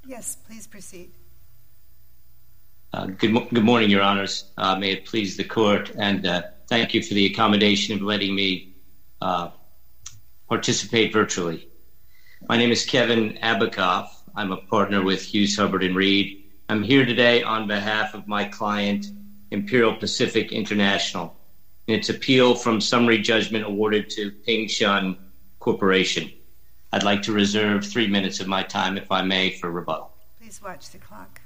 Yes, please proceed. Good morning, Your Honors. May it please the Court, and thank you for the accommodation of letting me participate virtually. My name is Kevin Abakoff. I'm a partner with Hughes, Hubbard & Reed. I'm here today on behalf of my client, Imperial Pacific International, in its appeal from summary judgment awarded to Ping Shun Corporation. I'd like to reserve 3 minutes of my time, if I may, for rebuttal. Please watch the clock.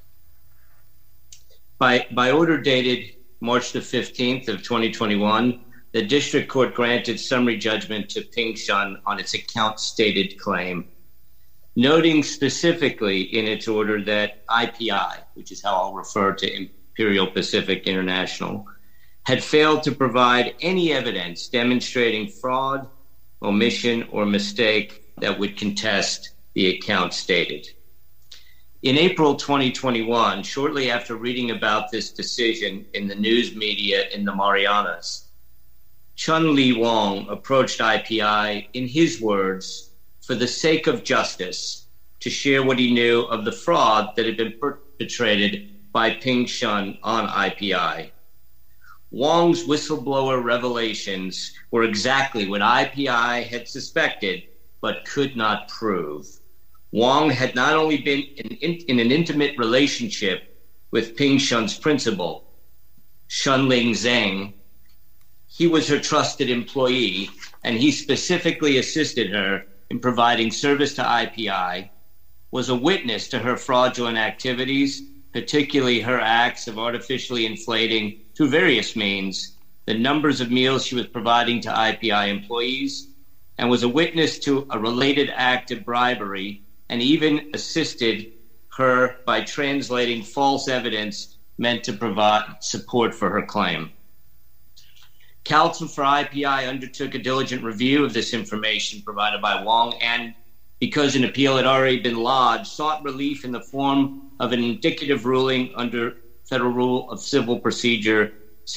By order dated March the 15th of 2021, the District Court granted summary judgment to Ping Shun on its account-stated claim, noting specifically in its order that IPI, which is how I'll refer to Imperial Pacific International, had failed to provide any evidence demonstrating fraud, omission, or mistake that would contest the account stated. In April 2021, shortly after reading about this decision in the news media in the Marianas, Chun Lee Wong approached IPI, in his words, for the sake of justice, to share what he knew of the fraud that had been perpetrated by Ping Shun on IPI. Wong's whistleblower revelations were exactly what IPI had suspected but could not prove. Wong had not only been in an intimate relationship with Ping Shun's principal, Shunling Zheng, he was her trusted employee, and he specifically assisted her in providing service to IPI, was a witness to her fraudulent activities, particularly her acts of artificially inflating, through various means, the numbers of meals she was providing to IPI employees, and was a witness to a related act of bribery, and even assisted her by translating false evidence meant to provide support for her claim. Counsel for IPI undertook a diligent review of this information provided by Wong, and because an appeal had already been lodged, sought relief in the form of an indicative ruling under Federal Rule of Civil Procedure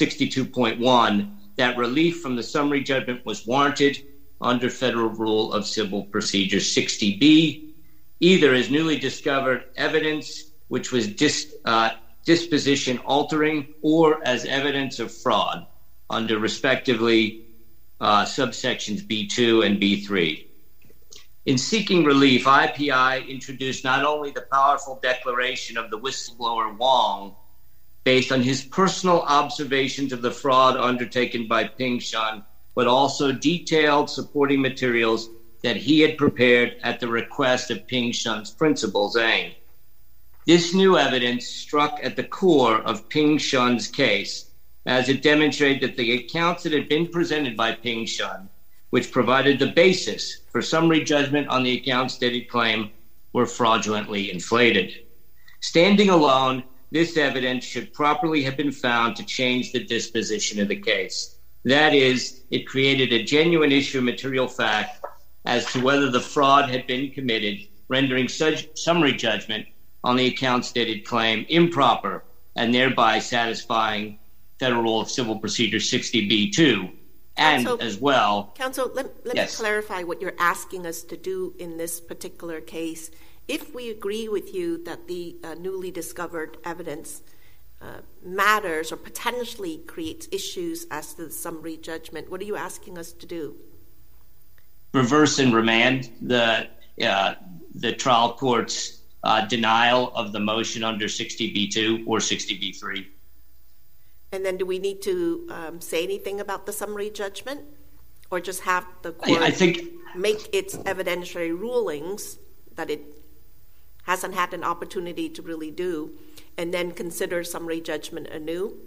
62.1 that relief from the summary judgment was warranted under Federal Rule of Civil Procedure 60B, either as newly discovered evidence which was disposition altering or as evidence of fraud under respectively subsections B2 and B3. In seeking relief, IPI introduced not only the powerful declaration of the whistleblower Wong based on his personal observations of the fraud undertaken by Ping Shun, but also detailed supporting materials that he had prepared at the request of Ping Shun's principal, Zhang. This new evidence struck at the core of Ping Shun's case, as it demonstrated that the accounts that had been presented by Ping Shun, which provided the basis for summary judgment on the account-stated claim, were fraudulently inflated. Standing alone, this evidence should properly have been found to change the disposition of the case. That is, it created a genuine issue of material fact as to whether the fraud had been committed, rendering such summary judgment on the account-stated claim improper and thereby satisfying Federal Rule of Civil Procedure 60B2. And Counsel, as well... Counsel, let me clarify what you're asking us to do in this particular case. If we agree with you that the newly discovered evidence matters or potentially creates issues as to the summary judgment, what are you asking us to do? Reverse and remand the trial court's denial of the motion under 60B2 or 60B3. And then do we need to say anything about the summary judgment, or just have the court make its evidentiary rulings that it hasn't had an opportunity to really do, and then consider summary judgment anew?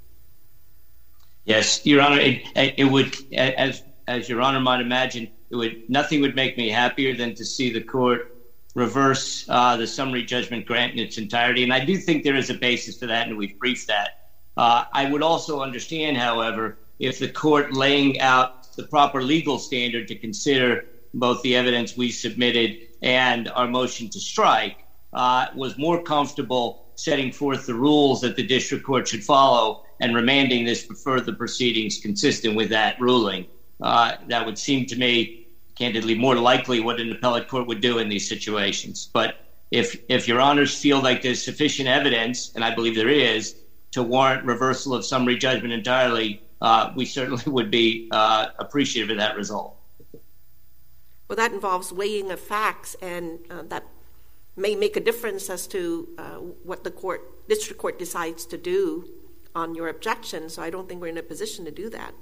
Yes, Your Honor, it would, as Your Honor might imagine, nothing would make me happier than to see the court reverse the summary judgment grant in its entirety, and I do think there is a basis for that, and we've briefed that. I would also understand, however, if the court laying out the proper legal standard to consider both the evidence we submitted and our motion to strike was more comfortable setting forth the rules that the district court should follow and remanding this for further proceedings consistent with that ruling. That would seem to me, candidly, more likely what an appellate court would do in these situations. But if your honors feel like there's sufficient evidence, and I believe there is, to warrant reversal of summary judgment entirely, we certainly would be appreciative of that result. Well, that involves weighing of facts, and that may make a difference as to what the district court decides to do on your objection. So I don't think we're in a position to do that.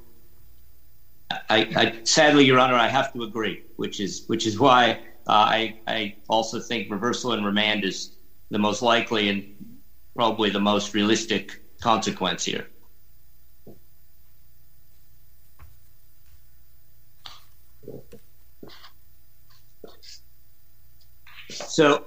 I sadly, Your Honor, I have to agree, which is why I also think reversal and remand is the most likely and probably the most realistic consequence here. So,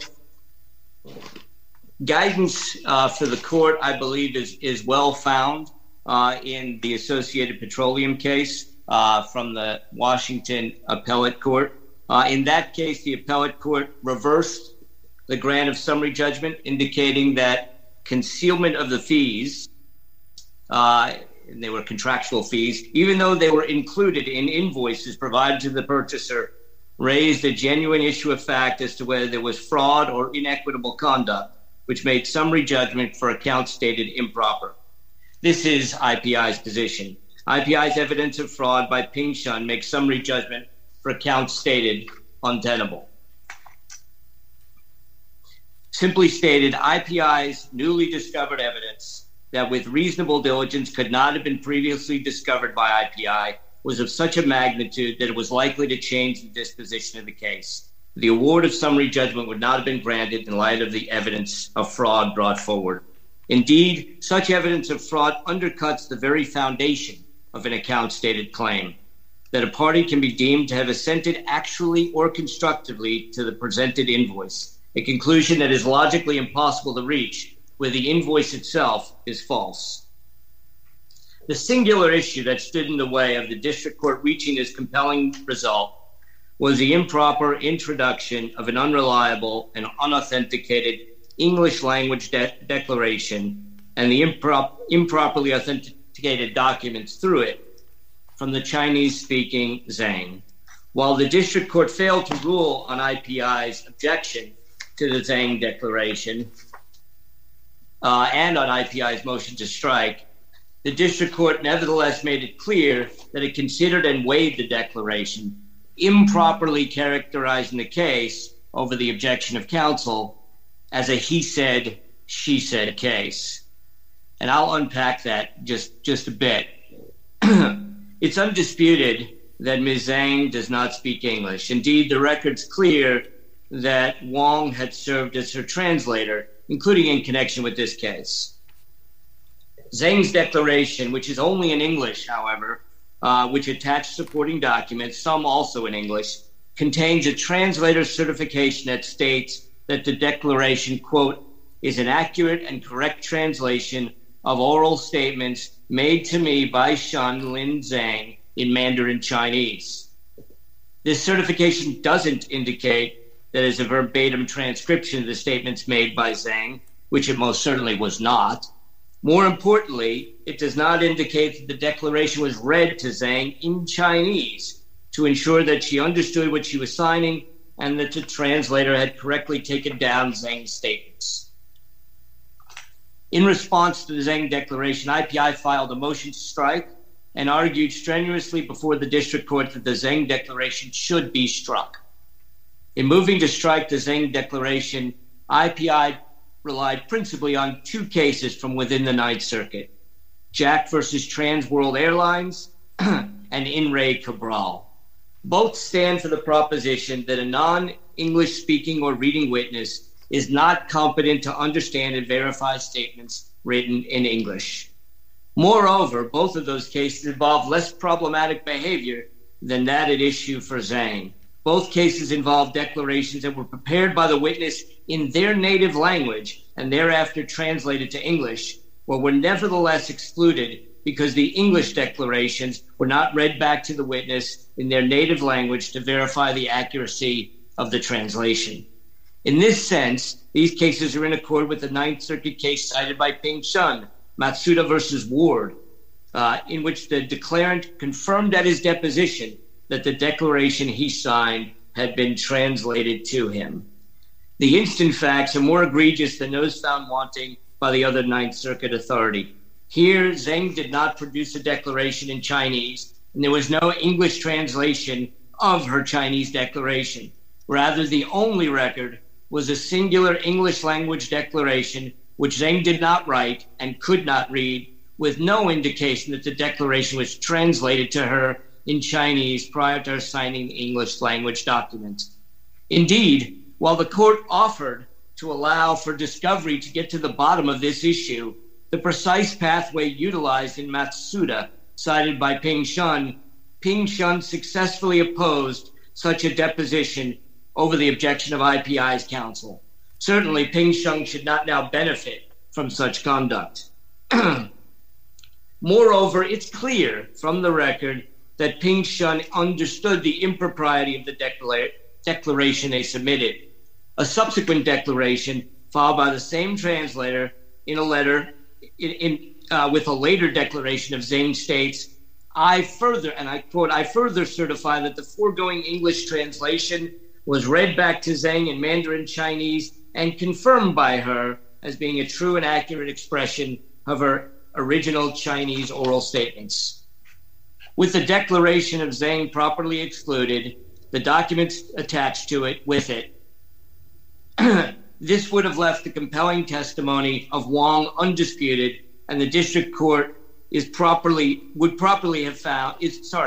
guidance for the court, I believe, is well found in the Associated Petroleum case from the Washington Appellate Court. In that case, the Appellate Court reversed the grant of summary judgment, indicating that concealment of the fees, and they were contractual fees, even though they were included in invoices provided to the purchaser, raised a genuine issue of fact as to whether there was fraud or inequitable conduct, which made summary judgment for accounts stated improper. This is IPI's position. IPI's evidence of fraud by Ping Shun makes summary judgment for accounts stated untenable. Simply stated, IPI's newly discovered evidence that with reasonable diligence could not have been previously discovered by IPI was of such a magnitude that it was likely to change the disposition of the case. The award of summary judgment would not have been granted in light of the evidence of fraud brought forward. Indeed, such evidence of fraud undercuts the very foundation of an account-stated claim, that a party can be deemed to have assented actually or constructively to the presented invoice, a conclusion that is logically impossible to reach where the invoice itself is false. The singular issue that stood in the way of the district court reaching this compelling result was the improper introduction of an unreliable and unauthenticated English language declaration and the improperly authenticated documents through it from the Chinese-speaking Zhang. While the district court failed to rule on IPI's objection to the Zhang declaration and on IPI's motion to strike, the district court nevertheless made it clear that it considered and weighed the declaration, improperly characterizing the case over the objection of counsel as a he said, she said case. And I'll unpack that just a bit. It's undisputed that Ms. Zhang does not speak English. Indeed, the record's clear that Wong had served as her translator, including in connection with this case. Zhang's declaration, which is only in English, however, which attached supporting documents, some also in English, contains a translator's certification that states that the declaration, quote, is an accurate and correct translation of oral statements made to me by Shun Lin Zhang in Mandarin Chinese. This certification doesn't indicate that it's a verbatim transcription of the statements made by Zhang, which it most certainly was not. More importantly, it does not indicate that the declaration was read to Zhang in Chinese to ensure that she understood what she was signing and that the translator had correctly taken down Zhang's statements. In response to the Zhang declaration, IPI filed a motion to strike and argued strenuously before the district court that the Zhang declaration should be struck. In moving to strike the Zhang declaration, IPI relied principally on two cases from within the Ninth Circuit, Jack versus Trans World Airlines and In re Cabral. Both stand for the proposition that a non-English speaking or reading witness is not competent to understand and verify statements written in English. Moreover, both of those cases involve less problematic behavior than that at issue for Zhang. Both cases involve declarations that were prepared by the witness in their native language and thereafter translated to English, but were nevertheless excluded because the English declarations were not read back to the witness in their native language to verify the accuracy of the translation. In this sense, these cases are in accord with the Ninth Circuit case cited by Ping Shun, Matsuda versus Ward, in which the declarant confirmed at his deposition that the declaration he signed had been translated to him. The instant facts are more egregious than those found wanting by the other Ninth Circuit authority. Here, Zheng did not produce a declaration in Chinese, and there was no English translation of her Chinese declaration. Rather, the only record was a singular English language declaration, which Zheng did not write and could not read, with no indication that the declaration was translated to her in Chinese prior to her signing the English language document. Indeed, while the court offered to allow for discovery to get to the bottom of this issue, the precise pathway utilized in Matsuda, cited by Ping Shun successfully opposed such a deposition over the objection of IPI's counsel. Certainly, Ping Shun should not now benefit from such conduct. Moreover, it's clear from the record that Ping Shun understood the impropriety of the declaration they submitted. A subsequent declaration, filed by the same translator in a letter with a later declaration of Zheng, states, I further certify that the foregoing English translation was read back to Zheng in Mandarin Chinese and confirmed by her as being a true and accurate expression of her original Chinese oral statements. With the declaration of Zheng properly excluded, the documents attached to it with it, this would have left the compelling testimony of Wang undisputed, and the district court is properly found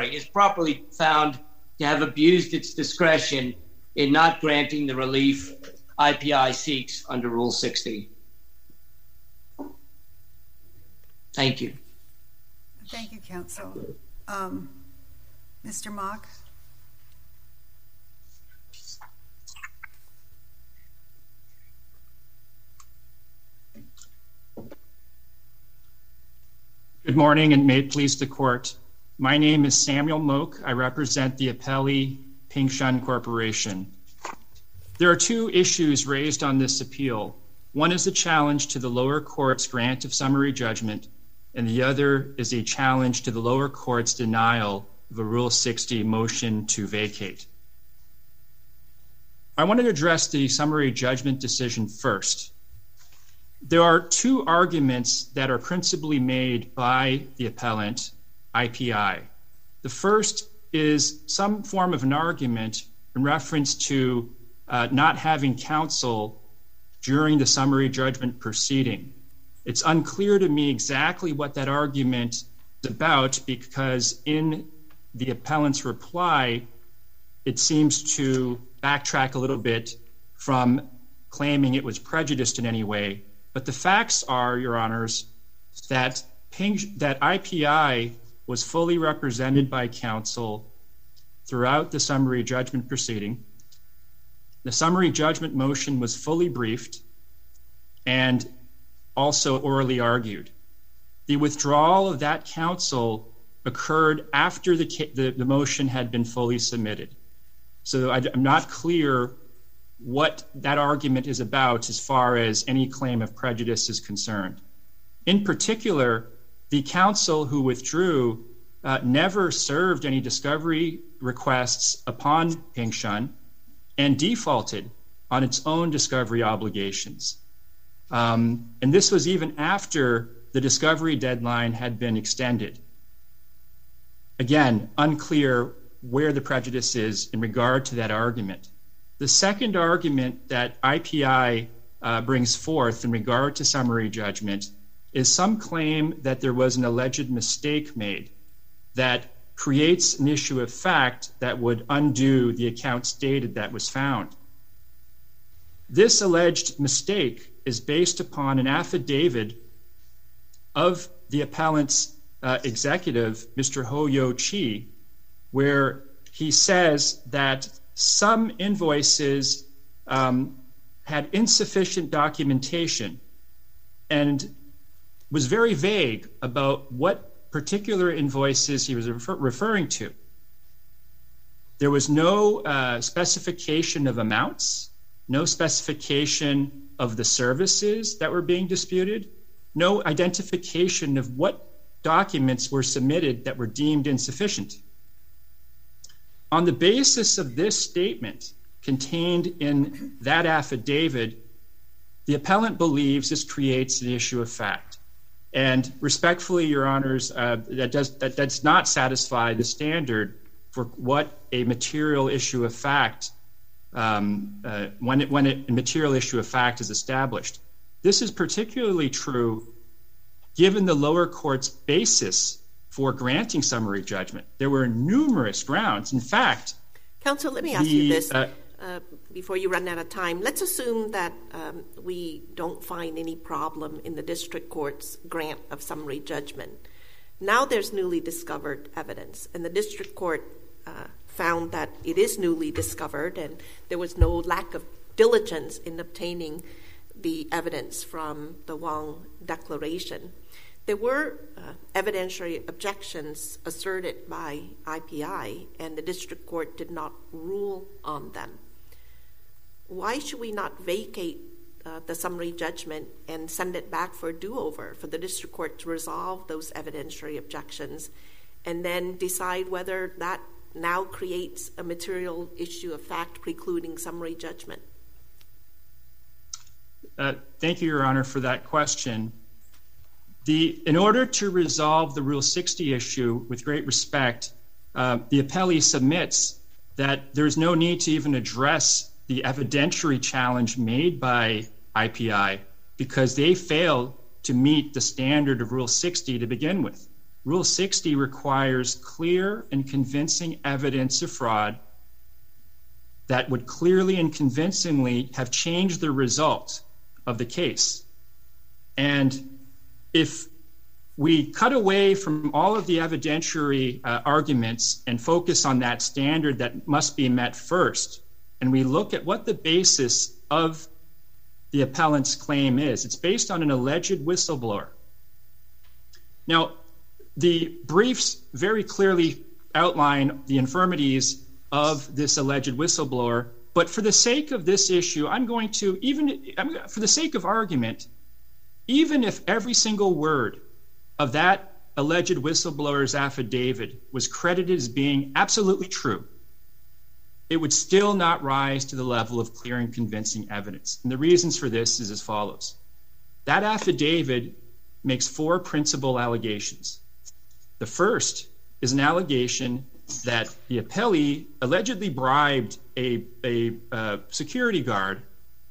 to have abused its discretion in not granting the relief IPI seeks under Rule 60. Thank you. Thank you, counsel. Mr. Mock? Good morning, and may it please the court. My name is Samuel Moak. I represent the appellee Ping Shun Corporation. There are two issues raised on this appeal. One is a challenge to the lower court's grant of summary judgment, and the other is a challenge to the lower court's denial of a Rule 60 motion to vacate. I want to address the summary judgment decision first. There are two arguments that are principally made by the appellant, IPI. The first is some form of an argument in reference to not having counsel during the summary judgment proceeding. It's unclear to me exactly what that argument is about, because in the appellant's reply, it seems to backtrack a little bit from claiming it was prejudiced in any way. But the facts are, Your Honors, that IPI was fully represented by counsel throughout the summary judgment proceeding. The summary judgment motion was fully briefed and also orally argued. The withdrawal of that counsel occurred after the motion had been fully submitted. So I'm not clear what that argument is about as far as any claim of prejudice is concerned. In particular, the counsel who withdrew never served any discovery requests upon Ping Shun and defaulted on its own discovery obligations. And this was even after the discovery deadline had been extended. Again, unclear where the prejudice is in regard to that argument. The second argument that IPI brings forth in regard to summary judgment is some claim that there was an alleged mistake made that creates an issue of fact that would undo the account stated that was found. This alleged mistake is based upon an affidavit of the appellant's executive, Mr. Ho-Yo Chi, where he says that some invoices had insufficient documentation and was very vague about what particular invoices he was referring to. There was no specification of amounts, no specification of the services that were being disputed, no identification of what documents were submitted that were deemed insufficient. On the basis of this statement, contained in that affidavit, the appellant believes this creates an issue of fact. And respectfully, Your Honors, that does not satisfy the standard for what a material issue of fact, when a material issue of fact is established. This is particularly true given the lower court's basis for granting summary judgment. There were numerous grounds. In fact, Counsel, let me ask you this before you run out of time. Let's assume that we don't find any problem in the district court's grant of summary judgment. Now there's newly discovered evidence, and the district court found that it is newly discovered and there was no lack of diligence in obtaining the evidence from the Wong Declaration. There were evidentiary objections asserted by IPI, and the district court did not rule on them. Why should we not vacate the summary judgment and send it back for a do-over for the district court to resolve those evidentiary objections and then decide whether that now creates a material issue of fact precluding summary judgment? Thank you, Your Honor, for that question. In order to resolve the Rule 60 issue with great respect, the appellee submits that there's no need to even address the evidentiary challenge made by IPI because they failed to meet the standard of Rule 60 to begin with. Rule 60 requires clear and convincing evidence of fraud that would clearly and convincingly have changed the result of the case. And if we cut away from all of the evidentiary arguments and focus on that standard that must be met first, and we look at what the basis of the appellant's claim is, it's based on an alleged whistleblower. Now, the briefs very clearly outline the infirmities of this alleged whistleblower, but for the sake of this issue, for the sake of argument, even if every single word of that alleged whistleblower's affidavit was credited as being absolutely true, it would still not rise to the level of clear and convincing evidence. And the reasons for this is as follows. That affidavit makes 4 principal allegations. The first is an allegation that the appellee allegedly bribed a security guard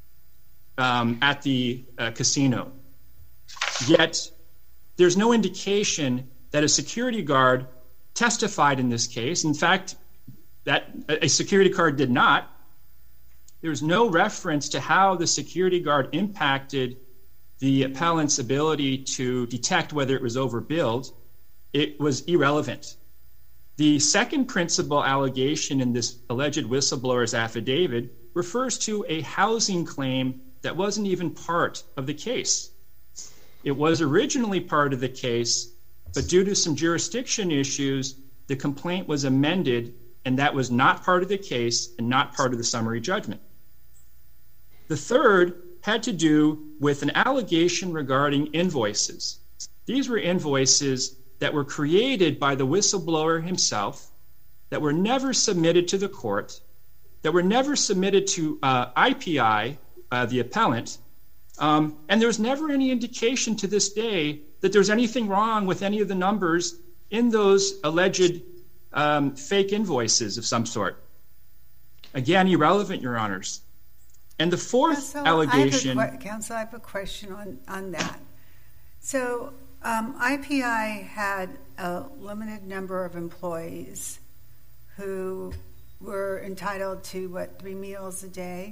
at the casino. Yet, there's no indication that a security guard testified in this case. In fact, that a security guard did not. There's no reference to how the security guard impacted the appellant's ability to detect whether it was overbilled. It was irrelevant. The second principal allegation in this alleged whistleblower's affidavit refers to a housing claim that wasn't even part of the case. It was originally part of the case, but due to some jurisdiction issues, the complaint was amended, and that was not part of the case and not part of the summary judgment. The third had to do with an allegation regarding invoices. These were invoices that were created by the whistleblower himself, that were never submitted to the court, that were never submitted to IPI, the appellant, and there's never any indication to this day that there's anything wrong with any of the numbers in those alleged fake invoices of some sort. Again, irrelevant, Your Honors. And the fourth allegation... Counsel, I have a question on that. So IPI had a limited number of employees who were entitled to, 3 meals a day?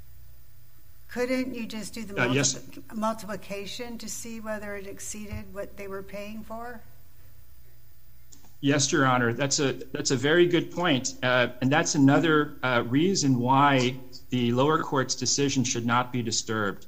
Couldn't you just do the multiplication to see whether it exceeded what they were paying for? Yes, Your Honor. That's a very good point, and that's another reason why the lower court's decision should not be disturbed.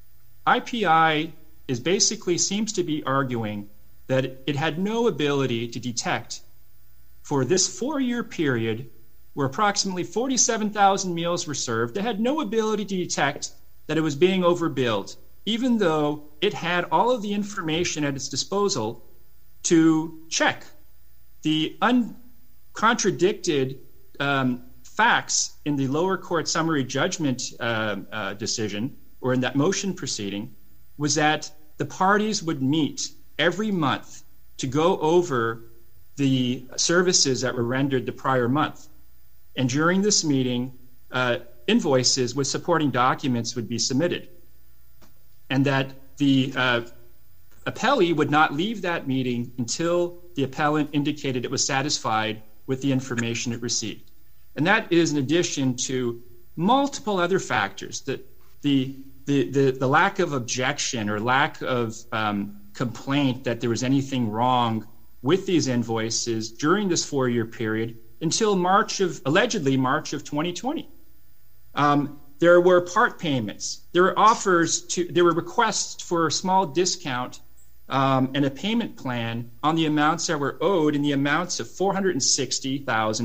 IPI seems to be arguing that it had no ability to detect for this 4-year period where approximately 47,000 meals were served. It had no ability to detect that it was being overbilled, even though it had all of the information at its disposal to check the uncontradicted facts in the lower court summary judgment decision, or in that motion proceeding, was that the parties would meet every month to go over the services that were rendered the prior month. And during this meeting, invoices with supporting documents would be submitted. And that the appellee would not leave that meeting until the appellant indicated it was satisfied with the information it received. And that is in addition to multiple other factors, that the lack of objection or lack of complaint that there was anything wrong with these invoices during this 4-year period until allegedly March of 2020. There were part payments. There were requests for a small discount and a payment plan on the amounts that were owed in the amounts of $460,000,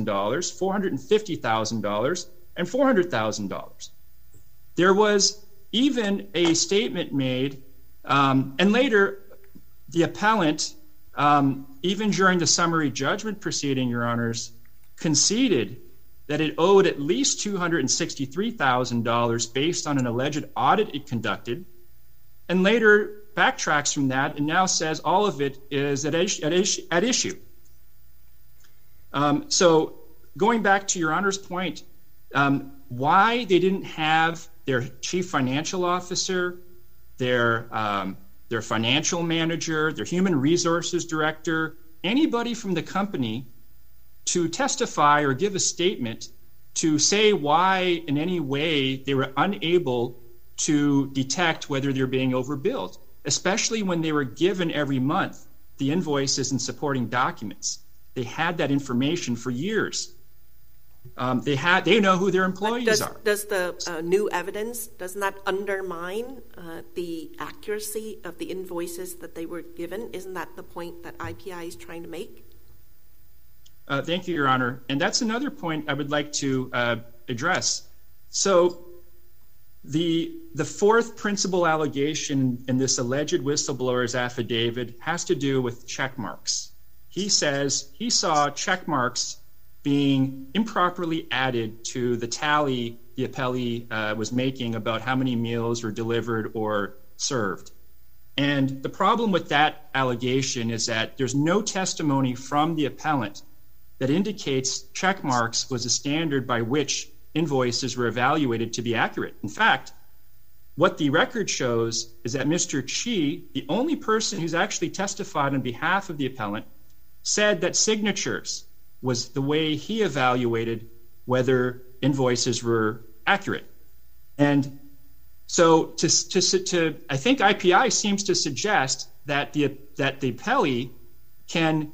$450,000, and $400,000. There was even a statement made, and later the appellant, even during the summary judgment proceeding, Your Honors, conceded that it owed at least $263,000 based on an alleged audit it conducted, and later backtracks from that and now says all of it is at issue. So going back to Your Honor's point, why they didn't have their chief financial officer, their financial manager, their human resources director, anybody from the company to testify or give a statement to say why in any way they were unable to detect whether they're being overbilled, especially when they were given every month the invoices and supporting documents. They had that information for years. They know who their employees are. Does the new evidence, doesn't that undermine the accuracy of the invoices that they were given? Isn't that the point that IPI is trying to make? Thank you, Your Honor. And that's another point I would like to address. So the fourth principal allegation in this alleged whistleblower's affidavit has to do with check marks. He says he saw check marks being improperly added to the tally the appellee was making about how many meals were delivered or served. And the problem with that allegation is that there's no testimony from the appellant that indicates check marks was a standard by which invoices were evaluated to be accurate. In fact, what the record shows is that Mr. Chi, the only person who's actually testified on behalf of the appellant, said that signatures was the way he evaluated whether invoices were accurate. And so I think IPI seems to suggest that the appellee can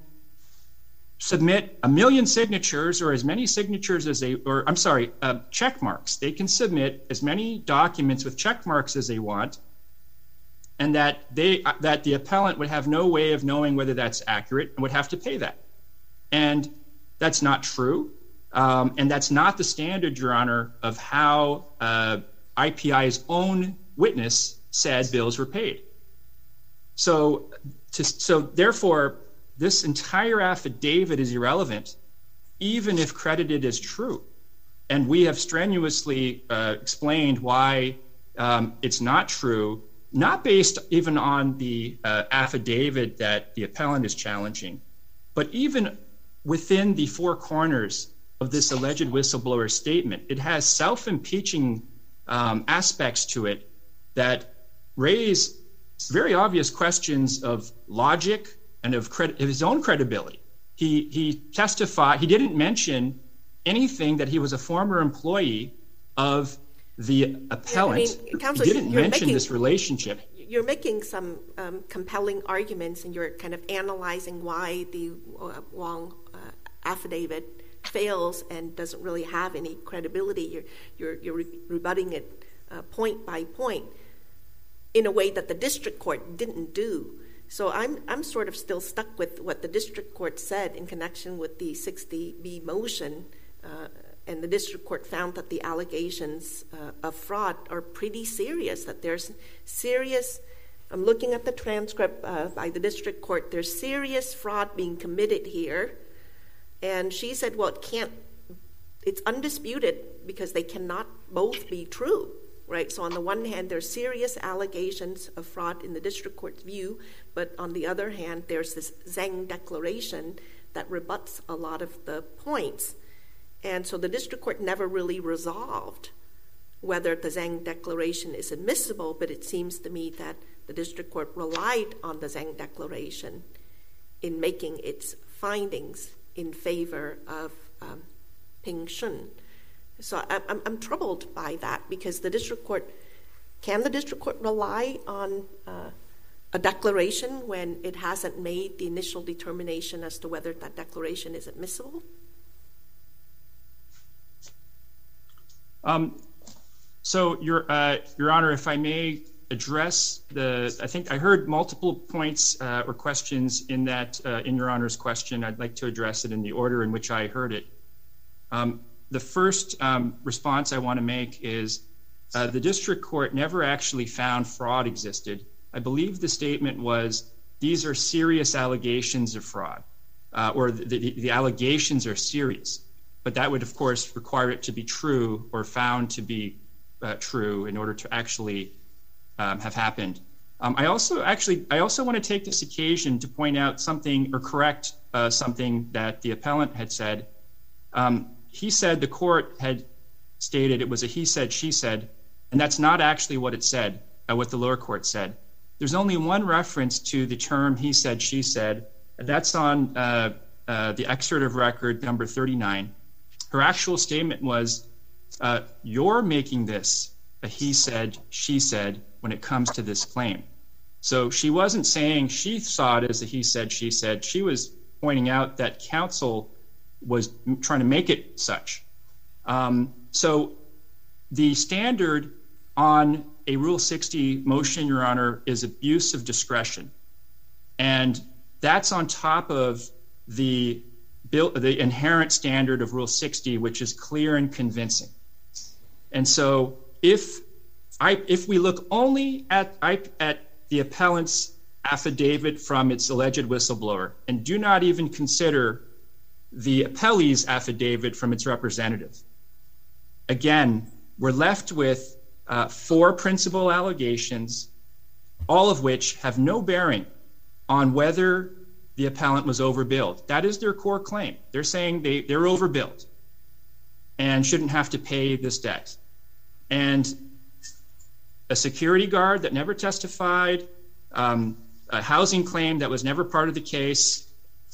submit 1 million signatures or as many signatures as check marks. They can submit as many documents with check marks as they want, and that the appellant would have no way of knowing whether that's accurate and would have to pay that. And that's not true. And that's not the standard, Your Honor, of how IPI's own witness said bills were paid. So therefore, this entire affidavit is irrelevant, even if credited as true. And we have strenuously explained why it's not true, not based even on the affidavit that the appellant is challenging, but even within the four corners of this alleged whistleblower statement. It has self-impeaching aspects to it that raise very obvious questions of logic and of his own credibility. He testified, he didn't mention anything that he was a former employee of the appellant. Counsel, he didn't mention this relationship. You're making some compelling arguments, and you're kind of analyzing why the Wong affidavit fails and doesn't really have any credibility. You're rebutting it point by point in a way that the district court didn't do. So I'm sort of still stuck with what the district court said in connection with the 60B motion, and the district court found that the allegations of fraud are pretty serious, that there's serious, I'm looking at the transcript by the district court, there's serious fraud being committed here. And she said, well, it can't it's undisputed because they cannot both be true, right? So on the one hand, there's serious allegations of fraud in the district court's view, but on the other hand, there's this Zhang declaration that rebuts a lot of the points. And so the district court never really resolved whether the Zhang declaration is admissible, but it seems to me that the district court relied on the Zhang declaration in making its findings in favor of Ping Shun. So I'm troubled by that because the district court rely on a declaration when it hasn't made the initial determination as to whether that declaration is admissible? So, Your Honor, if I may address I think I heard multiple points or questions in that in Your Honor's question. I'd like to address it in the order in which I heard it. The first response I want to make is the district court never actually found fraud existed. I believe the statement was, these are serious allegations of fraud, or the allegations are serious. But that would, of course, require it to be true or found to be true in order to actually have happened. I also want to take this occasion to point out something or correct something that the appellant had said. He said the court had stated it was a he said, she said, and that's not actually what it said, what the lower court said. There's only one reference to the term he said, she said, and that's on the excerpt of record number 39. Her actual statement was, you're making this a he said, she said when it comes to this claim. So she wasn't saying she saw it as a he said, she said. She was pointing out that counsel was trying to make it such. So the standard on a Rule 60 motion, Your Honor, is abuse of discretion. And that's on top of the inherent standard of Rule 60, which is clear and convincing. And so if we look only at the appellant's affidavit from its alleged whistleblower and do not even consider the appellee's affidavit from its representative, again, we're left with 4 principal allegations, all of which have no bearing on whether the appellant was overbilled. That is their core claim. They're saying they're overbilled and shouldn't have to pay this debt. And a security guard that never testified, a housing claim that was never part of the case,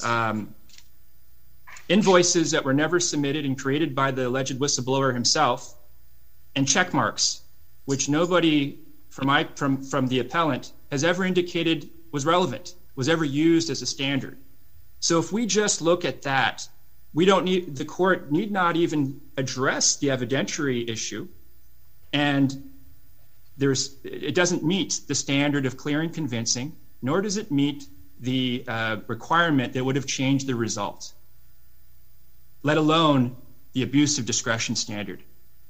invoices that were never submitted and created by the alleged whistleblower himself, and check marks, which nobody from the appellant has ever indicated was relevant, was ever used as a standard. So if we just look at that, the court need not even address the evidentiary issue, and it doesn't meet the standard of clear and convincing, nor does it meet the requirement that would have changed the result, let alone the abuse of discretion standard.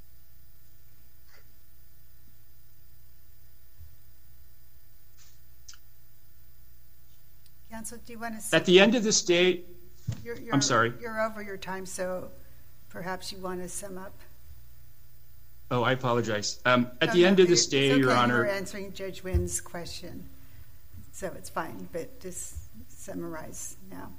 Counsel, do you want to... At the end of this day... I'm sorry. You're over your time, so perhaps you want to sum up. Oh, I apologize. At the end of this day, it's okay, Your Honor... You're answering Judge Wynn's question, so it's fine, but just summarize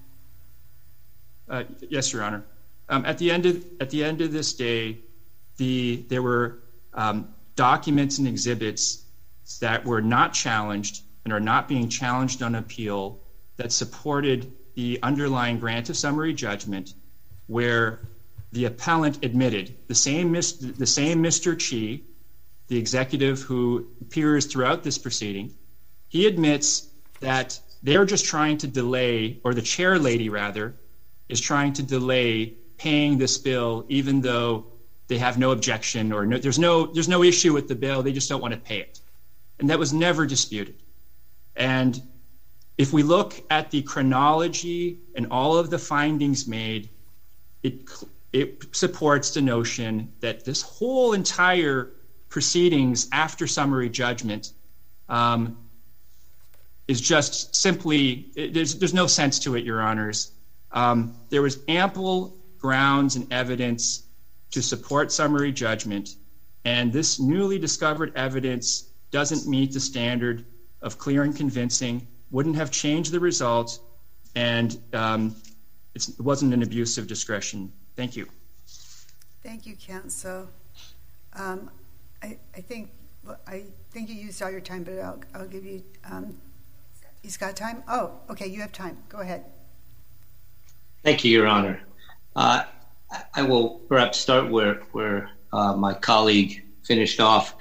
now. Yes, Your Honor. At the end of this day, there were documents and exhibits that were not challenged and are not being challenged on appeal that supported the underlying grant of summary judgment, where the appellant admitted, the same Mr. Chi, the executive who appears throughout this proceeding, he admits that they're just trying to delay, or the chair lady rather, is trying to delay paying this bill, even though they have no objection or there's no issue with the bill. They just don't want to pay it, and that was never disputed. And if we look at the chronology and all of the findings made, it supports the notion that this whole entire proceedings after summary judgment is just simply, there's no sense to it, Your Honors. There was ample grounds and evidence to support summary judgment, and this newly discovered evidence doesn't meet the standard of clear and convincing, wouldn't have changed the result, and it wasn't an abuse of discretion. Thank you. Thank you, counsel. I think you used all your time, but I'll give you. He's got time? Oh, okay, you have time. Go ahead. Thank you, Your Honor. I will perhaps start where my colleague finished off.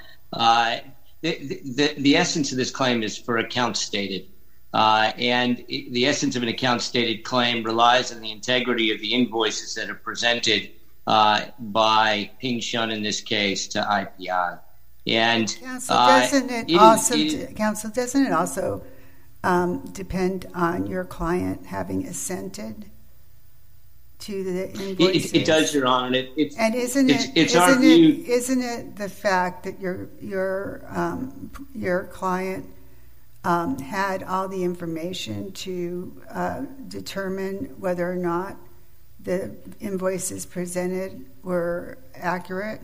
The essence of this claim is for account stated. And the essence of an account stated claim relies on the integrity of the invoices that are presented by Ping Shun in this case to IPI. And Counsel, doesn't it also depend on your client having assented to the invoices? It does, Your Honor. Isn't it the fact that your client had all the information to determine whether or not the invoices presented were accurate?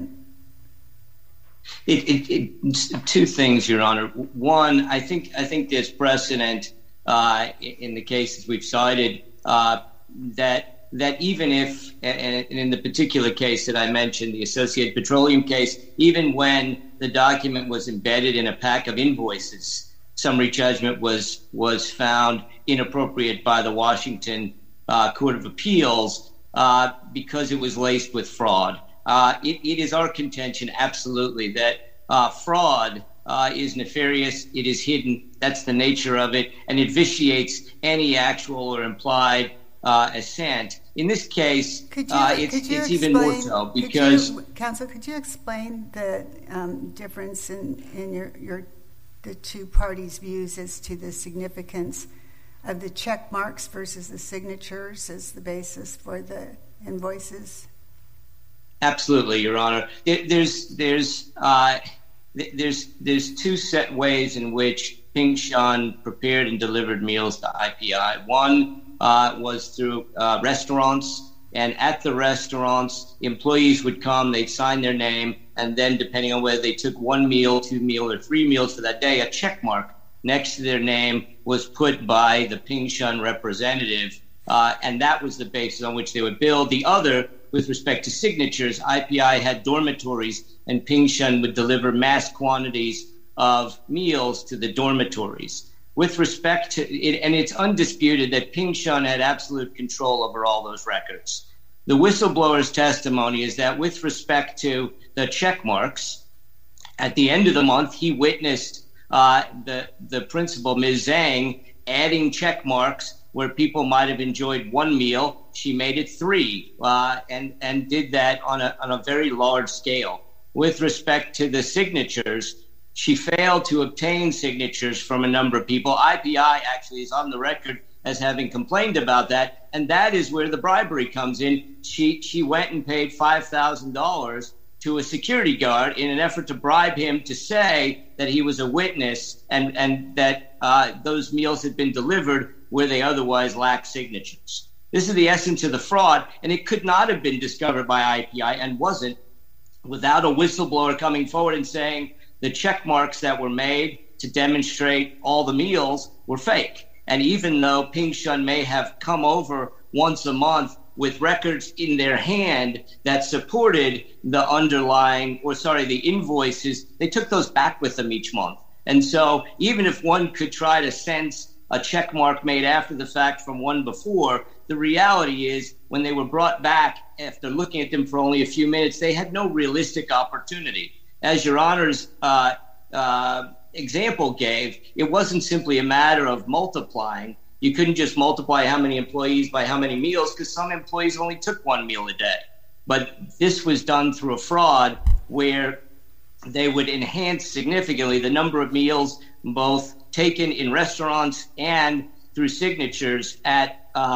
Two things, Your Honor. One, I think there's precedent in the cases we've cited that even if, and in the particular case that I mentioned, the Associated Petroleum case, even when the document was embedded in a pack of invoices, summary judgment was found inappropriate by the Washington Court of Appeals because it was laced with fraud. It is our contention, absolutely, that fraud is nefarious, it is hidden, that's the nature of it, and it vitiates any actual or implied assent. In this case, it's even more so because... Counsel, could you explain the difference in the two parties' views as to the significance of the check marks versus the signatures as the basis for the invoices? Absolutely, Your Honor. There's two set ways in which Ping Shun prepared and delivered meals to IPI. One was through restaurants, and at the restaurants, employees would come, they'd sign their name, and then depending on whether they took 1 meal, 2 meals, or 3 meals for that day, a check mark next to their name was put by the Ping Shun representative, and that was the basis on which they would bill. The other, with respect to signatures, IPI had dormitories, and Ping Shun would deliver mass quantities of meals to the dormitories. With respect to it, and it's undisputed that Ping Shun had absolute control over all those records. The whistleblower's testimony is that with respect to the check marks, at the end of the month, he witnessed the principal, Ms. Zhang, adding check marks where people might have enjoyed 1 meal. She made it 3, and did that on a very large scale. With respect to the signatures, she failed to obtain signatures from a number of people. IPI actually is on the record as having complained about that, and that is where the bribery comes in. She went and paid $5,000 to a security guard in an effort to bribe him to say that he was a witness and that those meals had been delivered where they otherwise lacked signatures. This is the essence of the fraud, and it could not have been discovered by IPI and wasn't without a whistleblower coming forward and saying the check marks that were made to demonstrate all the meals were fake. And even though Ping Shun may have come over once a month with records in their hand that supported the the invoices, they took those back with them each month. And so even if one could try to sense a check mark made after the fact from one before, the reality is when they were brought back after looking at them for only a few minutes, they had no realistic opportunity. As Your Honor's example gave, it wasn't simply a matter of multiplying. You couldn't just multiply how many employees by how many meals because some employees only took 1 meal a day. But this was done through a fraud where they would enhance significantly the number of meals both taken in restaurants and through signatures at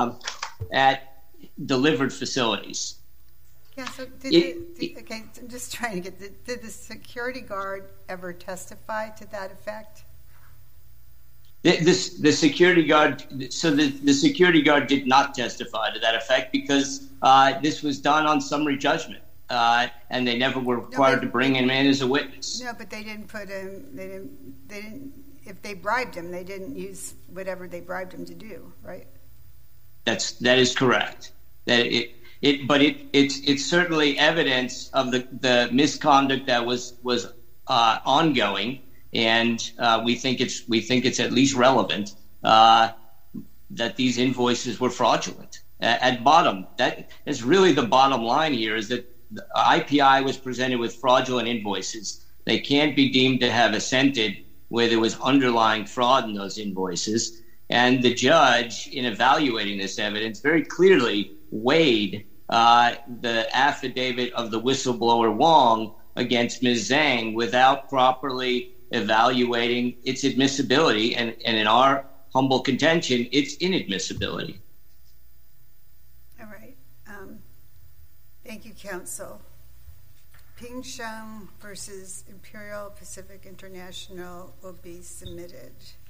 delivered facilities. Yeah, so I'm just trying to get, did the security guard ever testify to that effect? The security guard, the security guard did not testify to that effect because this was done on summary judgment. and they never were required to bring him in as a witness. No, but they didn't put him. They didn't. If they bribed him, they didn't use whatever they bribed him to do, right? That is correct. It's certainly evidence of the misconduct that was ongoing, and we think it's at least relevant that these invoices were fraudulent. At bottom, that is really the bottom line here, is that the IPI was presented with fraudulent invoices. They can't be deemed to have assented where there was underlying fraud in those invoices. And the judge, in evaluating this evidence, very clearly weighed the affidavit of the whistleblower Wong against Ms. Zhang without properly evaluating its admissibility, and in our humble contention, its inadmissibility. All right. Thank you, counsel. Ping Sheng versus Imperial Pacific International will be submitted.